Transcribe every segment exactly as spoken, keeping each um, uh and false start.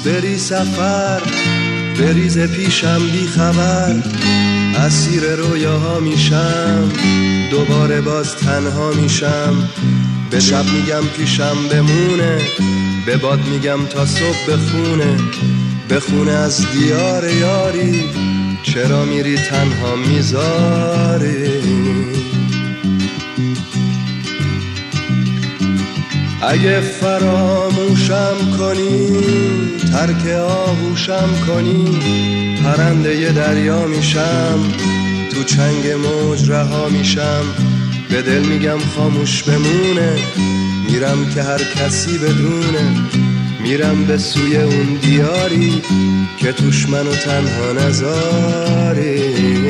بری سفر، بریز پیشم بی خبر، اسیر رویاها میشم، دوباره باز تنها میشم. به شب میگم پیشم بمونه، به باد میگم تا صبح بخونه، بخونه از دیار یاری، چرا میری تنها میذاری. اگه فراموشم کنی، ترک آغوشم کنی، پرنده ی دریا میشم، تو چنگ موج رها میشم. به دل میگم خاموش بمونه، میرم که هر کسی بدونه، میرم به سوی اون دیاری که توش منو تنها نذاری.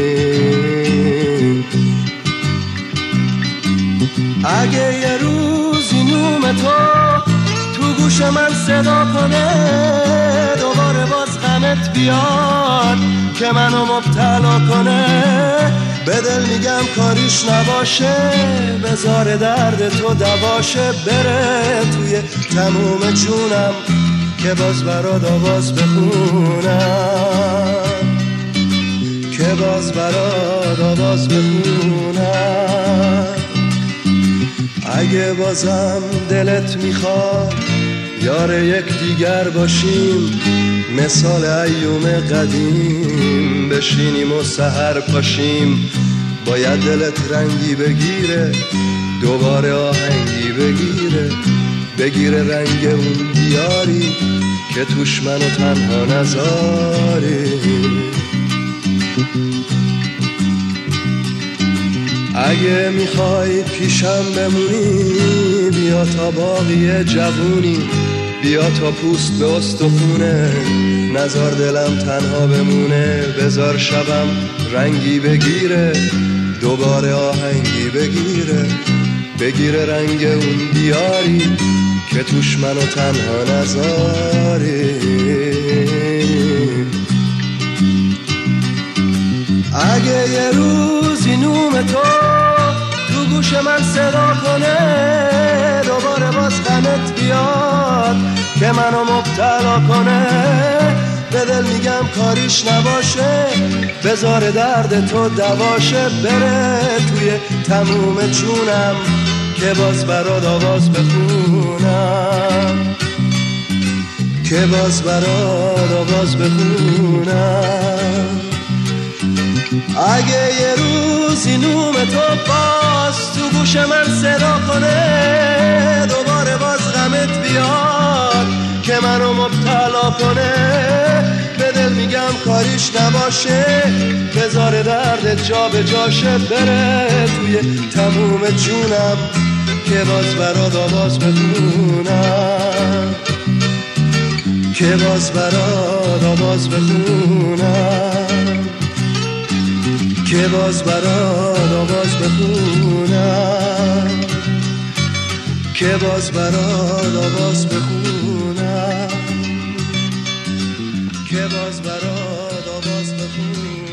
اگه یه روزی نوم تو تو گوش من صدا کنه، دوباره باز غمت بیاد که منو مبتلا کنه، به دل میگم کاریش نباشه، بذار درد تو دواشه، بره توی تموم جونم که باز برات آواز بخونم، که باز برات آواز بخونم. اگه بازم دلت میخواد یار یک دیگر باشیم، مثال ایوم قدیم بشینیم و سحر پاشیم، باید دلت رنگی بگیره، دوباره آهنگی بگیره، بگیره رنگ اون دیاری که توش منو تنها نذاری. اگه میخوای پیشم بمونی، بیا تا باقی جوونی، بیا تا پوست به استخونه، نذار دلم تنها بمونه، بذار شبم رنگی بگیره، دوباره آهنگی بگیره، بگیره رنگ اون دیاری که توش منو تنها نذاری. اگه یه روزی نوم تو تو گوش من صدا کنه، دوباره باز غمت بیاد که منو مبتلا کنه، به دل میگم کاریش نباشه، بذار درد تو دواشه، بره توی تموم جونم که باز برات آواز بخونم، که باز برات آواز بخونم. اگه یه روزی نوم تو باز تو گوش من صدا کنه، دوباره باز غمت بیاد که منو مبتلا کنه، به دل میگم کاریش نباشه، بذار دردت جا به جاشه، بره توی تموم جونم که باز برات آواز بخونم، که باز برات آواز بخونم، که باز برات آواز بخونم، که باز برات آواز بخونم، که باز برات آواز بخونم.